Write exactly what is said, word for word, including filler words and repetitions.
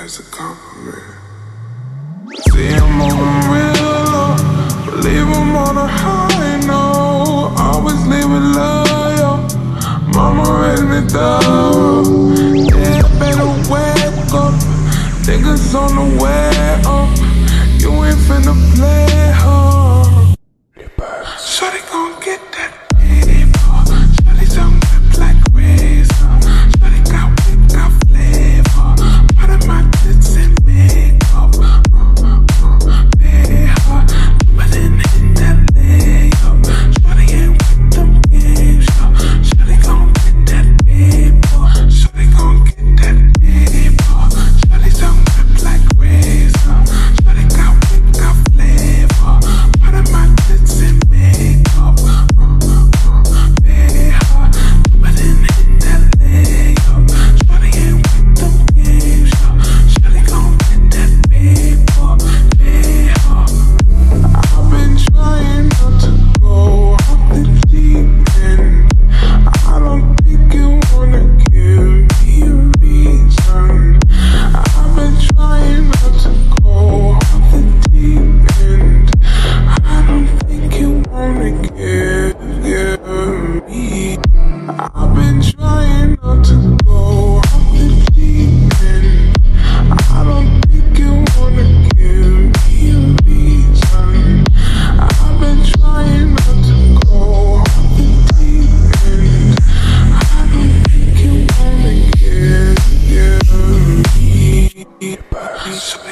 as a compliment. See him on the real, leave him on a high note. Always leave it loyal. Mama raised me thorough. Yeah, better wake up. Niggas on the way up. You ain't finna play hard. Shawty gon' get that paper. Shawty tongue whip like razor. Shawty got whip, got flavor. Part of my tits and makeup. Uh, uh, pay her, but then hit that layup. Shawty ain't with them games, yo. Shawty gon' get that paper. Shawty gon' get that paper. Shawty tongue whip like razor. Shawty got whip, got flavor. Part of my tits and makeup. Uh, uh, pay her, but then hit that layup. Shawty ain't with them games, yo. Shawty gon' get that paper, pay her. I've been trying not to go off the deep end. I don't think you wanna give me a reason. I've been trying not to go off the deep end. I don't think you wanna give, give me. I've been trying not to go off the deep end. I don't think you wanna give me a reason. I've been trying not to go off the deep end. I don't think you wanna give, give me.